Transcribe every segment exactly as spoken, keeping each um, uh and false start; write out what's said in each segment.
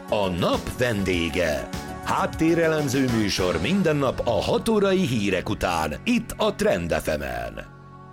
A nap vendége. Háttérelemző műsor minden nap a hat órai hírek után, itt a Trend ef emen.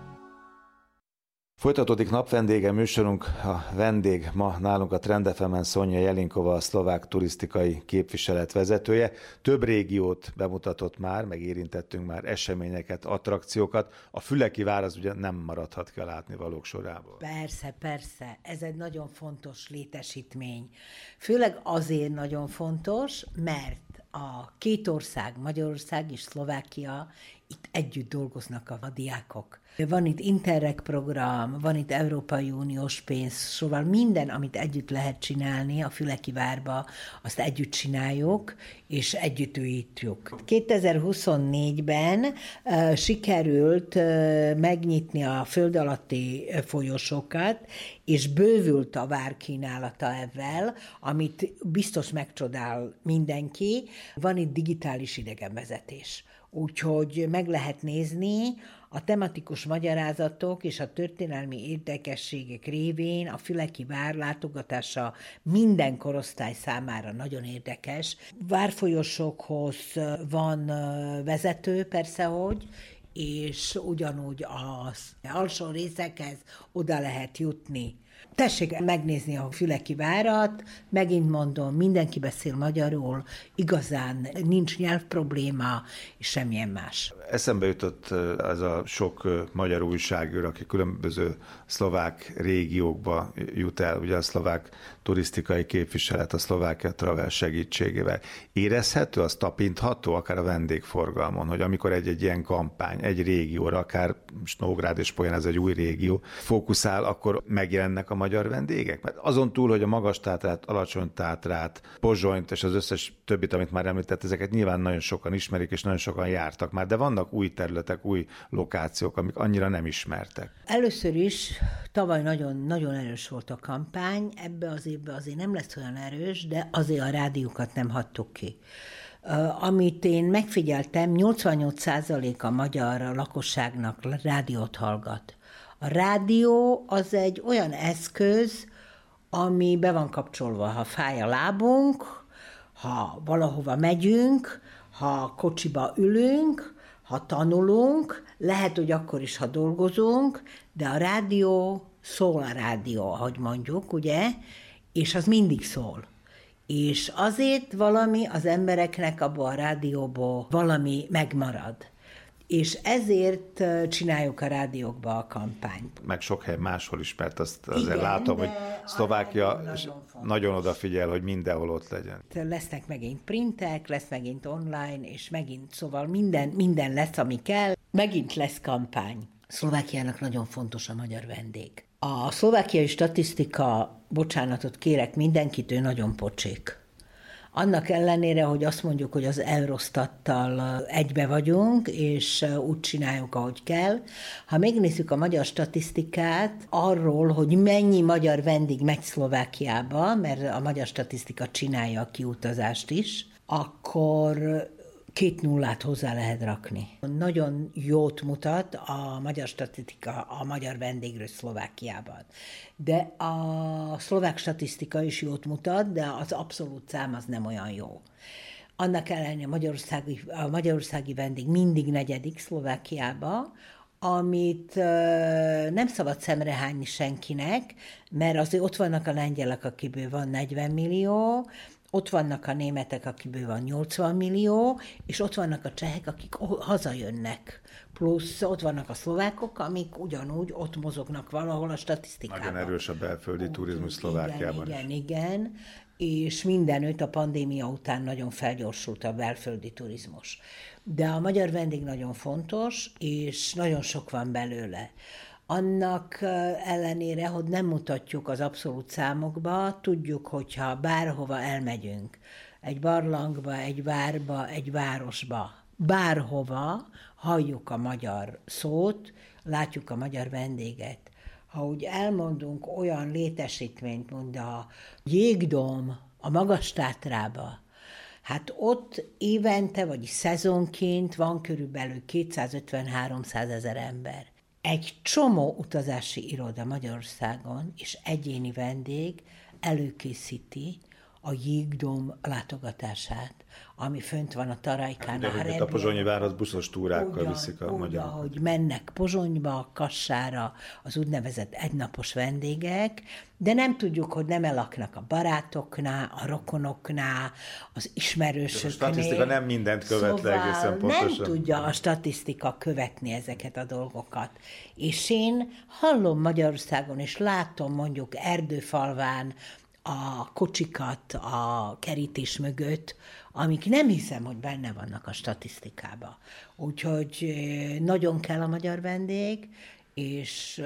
Folytatódik napvendége műsorunk, a vendég ma nálunk a Trend ef emen Sonja Jelinkova, a szlovák turisztikai képviselet vezetője. Több régiót bemutatott már, meg érintettünk már eseményeket, attrakciókat. A Füleki vár az ugye nem maradhat ki a látnivalók sorából. Persze, persze, ez egy nagyon fontos létesítmény. Főleg azért nagyon fontos, mert a két ország, Magyarország és Szlovákia, itt együtt dolgoznak a diákok. Van itt Interreg program, van itt Európai Uniós pénz, szóval minden, amit együtt lehet csinálni a Füleki várba, azt együtt csináljuk, és együtt újítjuk. kétezer-huszonnégyben uh, sikerült uh, megnyitni a föld alatti folyosókat, és bővült a vár kínálata ezzel, amit biztos megcsodál mindenki. Van itt digitális idegenvezetés. Úgyhogy meg lehet nézni a tematikus magyarázatok és a történelmi érdekességek révén a Füleki vár látogatása minden korosztály számára nagyon érdekes. Várfolyosokhoz van vezető, persze, hogy, és ugyanúgy az alsó részekhez oda lehet jutni. Tessék megnézni a Füleki várat, megint mondom, mindenki beszél magyarul, igazán nincs nyelvprobléma, és semmilyen más. Eszembe jutott ez a sok magyar újságíró, aki különböző szlovák régiókba jut el, ugye a szlovák turisztikai képviselet, a Szlovákia Travel segítségével. Érezhető, az tapintható, akár a vendégforgalmon, hogy amikor egy-egy ilyen kampány, egy régióra, akár Nógrád és Polján, ez egy új régió, fókuszál, akkor megjelennek a magyar vendégek? Mert azon túl, hogy a Magas-Tátrát, Alacsony-Tátrát, Pozsonyt és az összes többit, amit már említett, ezeket nyilván nagyon sokan ismerik, és nagyon sokan jártak már, de vannak új területek, új lokációk, amik annyira nem ismertek. Először is tavaly nagyon, nagyon erős volt a kampány, ebbe az évben azért nem lesz olyan erős, de azért a rádiókat nem hagytuk ki. Uh, amit én megfigyeltem, nyolcvannyolc százalék a magyar lakosságnak rádiót hallgat. A rádió az egy olyan eszköz, ami be van kapcsolva, ha fáj a lábunk, ha valahova megyünk, ha kocsiba ülünk, ha tanulunk, lehet, hogy akkor is, ha dolgozunk, de a rádió szól a rádió, ahogy mondjuk, ugye, és az mindig szól. És azért valami az embereknek abban a rádióból valami megmarad. És ezért csináljuk a rádiókba a kampányt. Meg sok hely máshol is, mert azt azért igen, látom, hogy Szlovákia nagyon, nagyon odafigyel, hogy mindenhol ott legyen. Lesznek megint printek, lesz megint online, és megint, szóval minden, minden lesz, ami kell. Megint lesz kampány. Szlovákiának nagyon fontos a magyar vendég. A szlovákiai statisztika, bocsánatot kérek mindenkit, ő nagyon pocsék. Annak ellenére, hogy azt mondjuk, hogy az Eurostattal egybe vagyunk, és úgy csináljuk, ahogy kell. Ha megnézzük a magyar statisztikát arról, hogy mennyi magyar vendég megy Szlovákiába, mert a magyar statisztika csinálja a kiutazást is, akkor két nullát hozzá lehet rakni. Nagyon jót mutat a magyar statisztika a magyar vendégről Szlovákiában. De a szlovák statisztika is jót mutat, de az abszolút szám az nem olyan jó. Annak ellenére a magyarországi, a magyarországi vendég mindig negyedik Szlovákiába, amit nem szabad szemrehányni senkinek, mert azért ott vannak a lengyelek, akiből van negyven millió, ott vannak a németek, akiből van nyolcvan millió, és ott vannak a csehek, akik hazajönnek. Plusz ott vannak a szlovákok, amik ugyanúgy ott mozognak valahol a statisztikában. Nagyon erős a belföldi turizmus Szlovákiában. Igen, igen, igen, és mindenütt a pandémia után nagyon felgyorsult a belföldi turizmus. De a magyar vendég nagyon fontos, és nagyon sok van belőle. Annak ellenére, hogy nem mutatjuk az abszolút számokba, tudjuk, hogyha bárhova elmegyünk, egy barlangba, egy várba, egy városba, bárhova halljuk a magyar szót, látjuk a magyar vendéget. Ha úgy elmondunk olyan létesítményt, mint a Jégdóm a Magas-Tátrába, hát ott évente, vagy szezonként van körülbelül kétszázötven-háromszáz ezer ember. Egy csomó utazási iroda Magyarországon és egyéni vendég előkészíti a jégdóm látogatását, ami fönt van a Tarajkán. Hát, a, a pozsonyi várhoz buszos túrákkal ugyan, viszik a magyarokat. Ahogy mennek Pozsonyba, Kassára az úgynevezett egynapos vendégek, de nem tudjuk, hogy nem elaknak a barátoknál, a rokonoknál, az ismerősöknél. A statisztika nem mindent követ le egészen pontosan. Nem tudja a statisztika követni ezeket a dolgokat. És én hallom Magyarországon, és látom mondjuk Erdőfalván a kocsikat a kerítés mögött, amik nem hiszem, hogy benne vannak a statisztikába. Úgyhogy nagyon kell a magyar vendég, és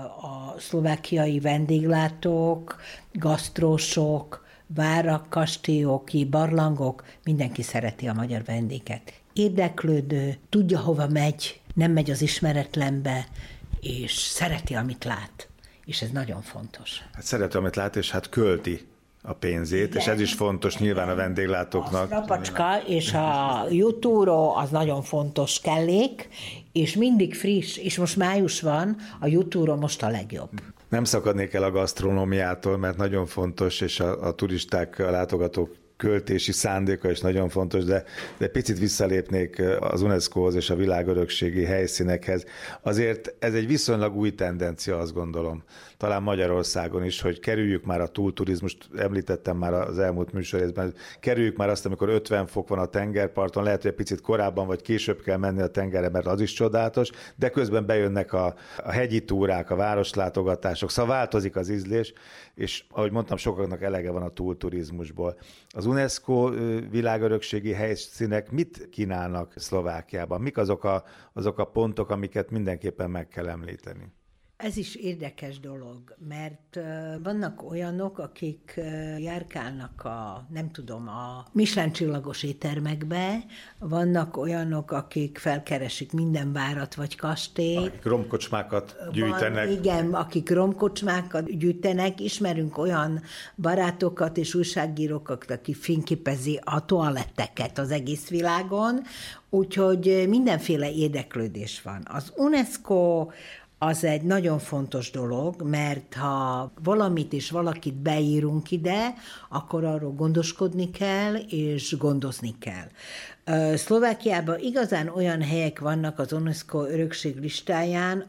a szlovákiai vendéglátók, gasztrósok, várak, kastélyok, barlangok, mindenki szereti a magyar vendéget. Érdeklődő, tudja, hova megy, nem megy az ismeretlenbe, és szereti, amit lát. És ez nagyon fontos. Hát szereti, amit lát, és hát költi a pénzét, de, és ez is fontos de, nyilván a vendéglátóknak. A strapacska és a jutúró az nagyon fontos kellék, és mindig friss, és most május van, a jutúró most a legjobb. Nem szakadnék el a gasztronómiától, mert nagyon fontos, és a, a turisták, a látogatók költési szándéka is nagyon fontos, de, de picit visszalépnék az UNESCO-hoz és a világörökségi helyszínekhez. Azért ez egy viszonylag új tendencia, azt gondolom. Talán Magyarországon is, hogy kerüljük már a túlturizmust, említettem már az elmúlt műsorrészben, kerüljük már azt, amikor ötven fok van a tengerparton, lehet, hogy egy picit korábban vagy később kell menni a tengerre, mert az is csodálatos, de közben bejönnek a, a hegyi túrák, a városlátogatások, szóval változik az ízlés, és ahogy mondtam, sokaknak elege van a túlturizmusból. Az UNESCO világörökségi helyszínek mit kínálnak Szlovákiában? Mik azok a, azok a pontok, amiket mindenképpen meg kell említeni? Ez is érdekes dolog, mert vannak olyanok, akik járkálnak a, nem tudom, a Michelin csillagos éttermekbe, vannak olyanok, akik felkeresik minden várat vagy kastélyt. Akik romkocsmákat gyűjtenek. Van, igen, akik romkocsmákat gyűjtenek. Ismerünk olyan barátokat és újságírókat, akik fényképezi a toaletteket az egész világon, úgyhogy mindenféle érdeklődés van. Az UNESCO az egy nagyon fontos dolog, mert ha valamit és valakit beírunk ide, akkor arról gondoskodni kell, és gondozni kell. Szlovákiában igazán olyan helyek vannak az UNESCO örökség listáján,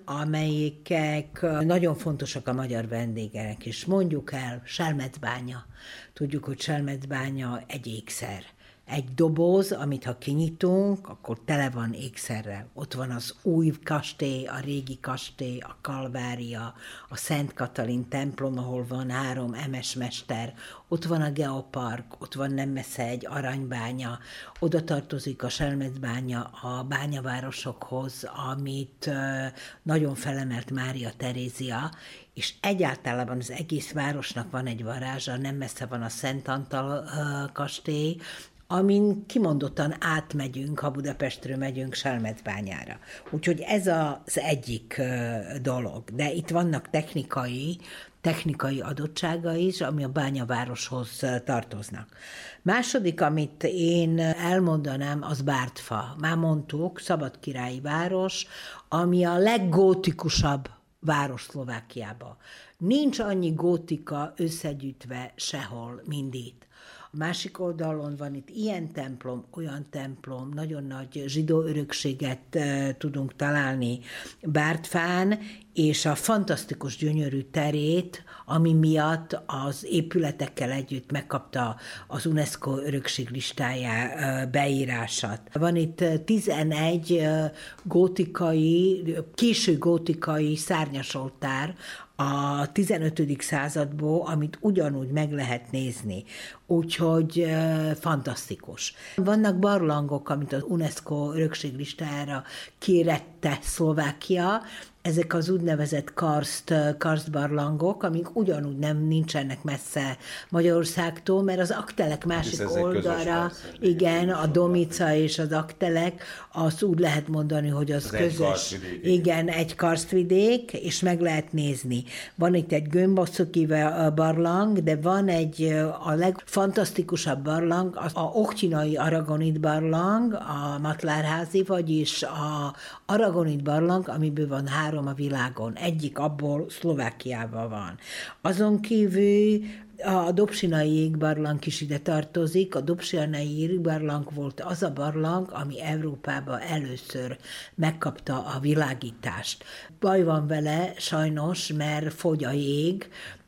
amelyek nagyon fontosak a magyar vendégeknek, és mondjuk el Selmecbánya. Tudjuk, hogy Selmecbánya egy ékszer. Egy doboz, amit ha kinyitunk, akkor tele van ékszerrel. Ott van az új kastély, a régi kastély, a Kalvária, a Szent Katalin templom, ahol van három emesmester, ott van a Geopark, ott van nem messze egy aranybánya, oda tartozik a Selmecbánya a bányavárosokhoz, amit nagyon felemelt Mária Terézia, és egyáltalán az egész városnak van egy varázsa, nem messze van a Szent Antal kastély, amin kimondottan átmegyünk, ha Budapestről megyünk Selmecbányára. Úgyhogy ez az egyik dolog. De itt vannak technikai, technikai adottsága is, ami a bányavároshoz tartoznak. Második, amit én elmondanám, az Bártfa. Már mondtuk, szabadkirályi város, ami a leggótikusabb város Szlovákiában. Nincs annyi gótika összegyűjtve sehol, mint itt. A másik oldalon van itt ilyen templom, olyan templom, nagyon nagy zsidó örökséget e, tudunk találni Bártfán, és a fantasztikus gyönyörű terét, ami miatt az épületekkel együtt megkapta az UNESCO örökség listájá beírását. Van itt tizenegy gótikai, késő gótikai szárnyasoltár a tizenötödik századból, amit ugyanúgy meg lehet nézni. Úgyhogy e, fantasztikus. Vannak barlangok, amit az UNESCO örökség listájára kérette Szlovákia, ezek az úgynevezett karst, karstbarlangok, amik ugyanúgy nem nincsenek messze Magyarországtól, mert az Aktelek másik oldalra, igen, a Domica és az Aktelek, azt úgy lehet mondani, hogy az, az közös, egy igen, egy karstvidék, és meg lehet nézni. Van itt egy gömbasszoki barlang, de van egy a legfantasztikusabb barlang, az a oktyinai aragonit barlang, a Matlárházi, vagyis a aragonit barlang, amiből van három a világon. Egyik abból Szlovákiában van. Azon kívül A Dobsinai jégbarlang is ide tartozik. A Dobsinai jégbarlang volt az a barlang, ami Európában először megkapta a világítást. Baj van vele sajnos, mert fogy a jég,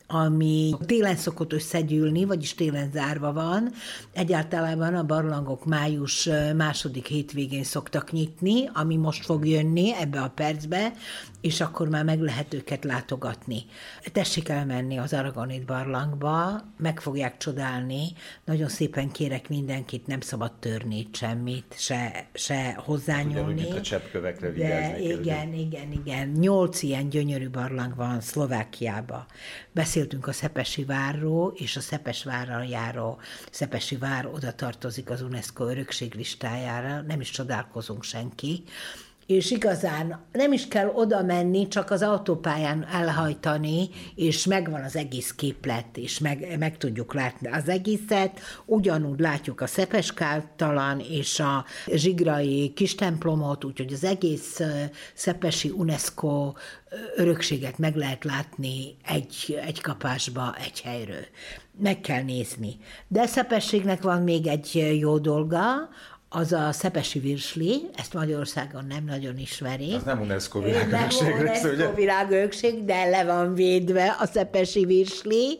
ami télen szokott összegyűlni, vagyis télen zárva van. Egyáltalában a barlangok május második hétvégén szoktak nyitni, ami most fog jönni ebbe a percbe, és akkor már meg lehet őket látogatni. Tessék elmenni az Aragonit barlangba, meg fogják csodálni. Nagyon szépen kérek mindenkit, nem szabad törni itt semmit, se, se hozzányúlni. Ugye, mint a cseppkövekre de vigyázni kell. igen, igen, igen. Nyolc ilyen gyönyörű barlang van Szlovákiában. Beszéltünk a Szepesi várról, és a Szepesvárral járó Szepesi vár oda tartozik az UNESCO örökség listájára, nem is csodálkozunk senki. És igazán nem is kell oda menni, csak az autópályán elhajtani, és megvan az egész képlet, és meg, meg tudjuk látni az egészet. Ugyanúgy látjuk a Szepeskátalan és a zsigrai kis templomot, úgyhogy az egész szepesi UNESCO örökséget meg lehet látni egy, egy kapásba, egy helyről. Meg kell nézni. De Szepességnek van még egy jó dolga, az a szepesi virsli, ezt Magyarországon nem nagyon ismeri. Az nem UNESCO világörökség. Nem UNESCO világörökség, de le van védve a szepesi virsli.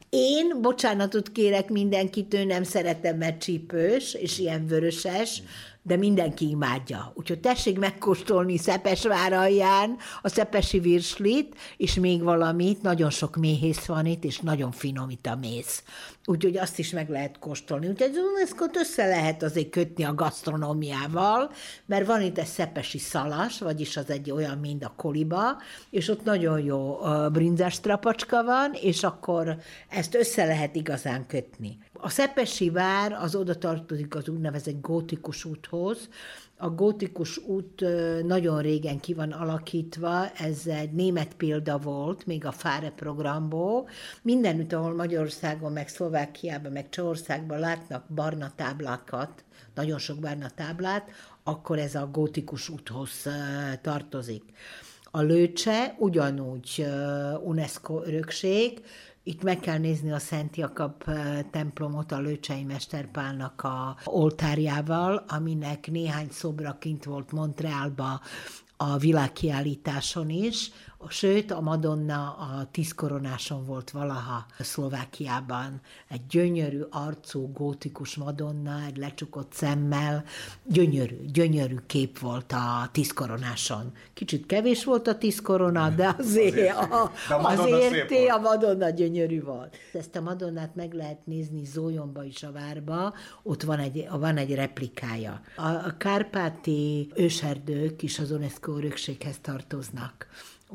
Én bocsánatot kérek mindenkitől, nem szeretem, mert csípős, és ilyen vöröses, de mindenki imádja. Úgyhogy tessék megkóstolni Szepesvár alján a szepesi virslit, és még valamit, nagyon sok méhész van itt, és nagyon finom itt a méz. Úgyhogy azt is meg lehet kóstolni. Úgyhogy az UNESCO-t össze lehet azért kötni a gasztronómiával, mert van itt egy szepesi szalas, vagyis az egy olyan, mint a koliba, és ott nagyon jó brinzás strapacska van, és akkor ezt össze lehet igazán kötni. A szepesi vár az oda tartozik az úgynevezett gótikus úthoz. A gótikus út nagyon régen ki van alakítva, ez egy német példa volt, még a Fáre programból. Mindenütt, ahol Magyarországon, meg Szlovákiában, meg Csehországban látnak barna táblákat, nagyon sok barna táblát, akkor ez a gótikus úthoz tartozik. A Lőcse ugyanúgy UNESCO örökség. Itt meg kell nézni a Szent Jakab templomot a Lőcsei Mester Pálnak a oltárjával, aminek néhány szobra kint volt Montrealba a világkiállításon is, sőt a Madonna a tízkoronáson volt valaha Szlovákiában. Egy gyönyörű arcú, gótikus Madonna, egy lecsukott szemmel, gyönyörű, gyönyörű kép volt a tízkoronáson. Kicsit kevés volt a tízkorona, de azért, azért a, azért a Madonna gyönyörű volt. Ezt a Madonnát meg lehet nézni Zólyonba is a várba, ott van egy, van egy replikája. A, a kárpáti őserdők is az UNESCO örökséghez tartoznak.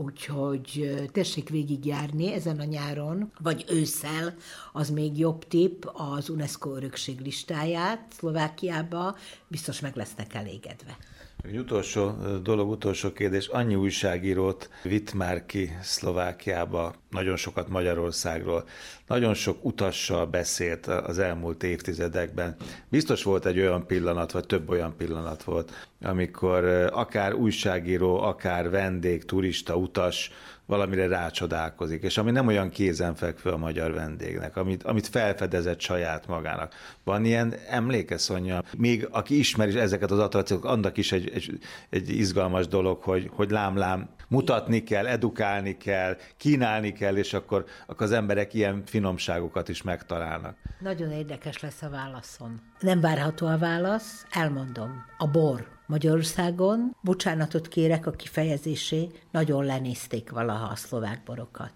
Úgyhogy tessék végigjárni ezen a nyáron, vagy ősszel, az még jobb tipp, az UNESCO örökség listáját Szlovákiába, biztos meg lesznek elégedve. Egy utolsó dolog, utolsó kérdés. Annyi újságírót vitt már ki Szlovákiába, nagyon sokat Magyarországról, nagyon sok utassal beszélt az elmúlt évtizedekben. Biztos volt egy olyan pillanat, vagy több olyan pillanat volt, amikor akár újságíró, akár vendég, turista, utas valamire rácsodálkozik, és ami nem olyan kézenfekvő a magyar vendégnek, amit, amit felfedezett saját magának. Van ilyen emléke, Szonya? Még aki ismeri ezeket az attrakciókat, annak is egy, egy, egy izgalmas dolog, hogy, hogy lám-lám mutatni kell, edukálni kell, kínálni kell, és akkor, akkor az emberek ilyen finomságokat is megtalálnak. Nagyon érdekes lesz a válaszom. Nem várható a válasz, elmondom. A bor. Magyarországon, bocsánatot kérek a kifejezésé, nagyon lenézték valaha a szlovák borokat.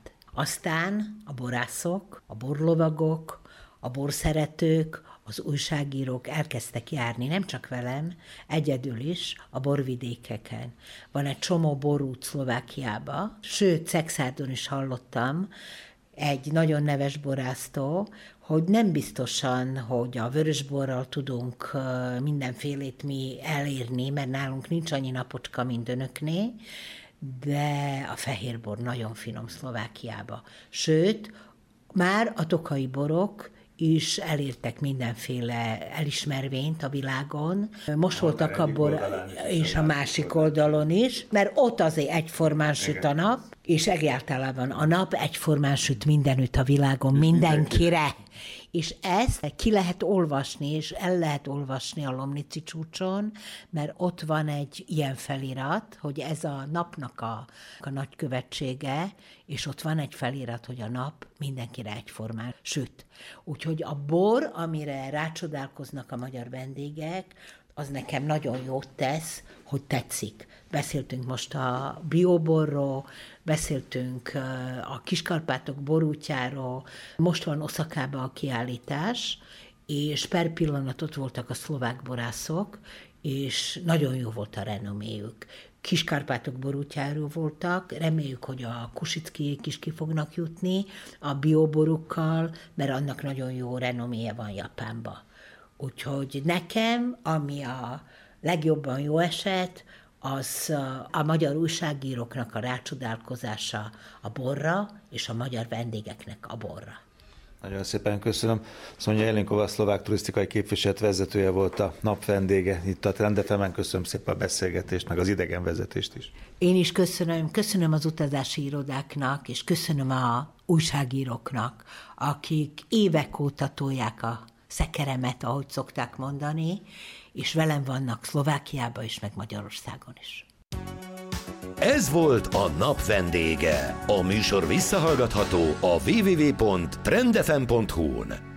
Aztán a borászok, a borlovagok, a borszeretők, az újságírók elkezdtek járni, nem csak velem, egyedül is a borvidékeken. Van egy csomó borút Szlovákiába, sőt, Szexárdon is hallottam, egy nagyon neves borásztól, hogy nem biztosan, hogy a vörösborral tudunk mindenfélét mi elérni, mert nálunk nincs annyi napocska, mint önökné, de a fehérbor nagyon finom Szlovákiába. Sőt, már a tokai borok is elértek mindenféle elismervényt a világon. Most voltak abból, és a másik oldalon is, mert ott azért egyformán süt a nap, és egyáltalán a nap egyformán süt mindenütt a világon, mindenkire. És ezt ki lehet olvasni, és el lehet olvasni a Lomnici csúcson, mert ott van egy ilyen felirat, hogy ez a napnak a, a nagykövetsége, és ott van egy felirat, hogy a nap mindenkire egyformán süt. Úgyhogy a bor, amire rácsodálkoznak a magyar vendégek, az nekem nagyon jót tesz, hogy tetszik. Beszéltünk most a bioborról, beszéltünk a Kis-Kárpátok borútjáról, most van Oszakában a kiállítás, és per pillanat ott voltak a szlovák borászok, és nagyon jó volt a renoméjük. Kis-Kárpátok borútjáról voltak, reméljük, hogy a Kosickiék is ki fognak jutni a bioborukkal, mert annak nagyon jó renoméje van Japánban. Úgyhogy nekem, ami a legjobban jó eset, az a magyar újságíróknak a rácsodálkozása a borra, és a magyar vendégeknek a borra. Nagyon szépen köszönöm. Szonya Jelenkova, szlovák turisztikai képviselet vezetője volt a nap vendége itt a Trend ef emen. Köszönöm szépen a beszélgetést, meg az idegenvezetést is. Én is köszönöm. Köszönöm az utazási irodáknak, és köszönöm a újságíróknak, akik évek óta tolják a szekeremet, ahogy szokták mondani, és velem vannak Szlovákiában is, meg Magyarországon is. Ez volt a nap vendége. A műsor visszahallgatható a double-u double-u double-u pont trend f m pont hu-n.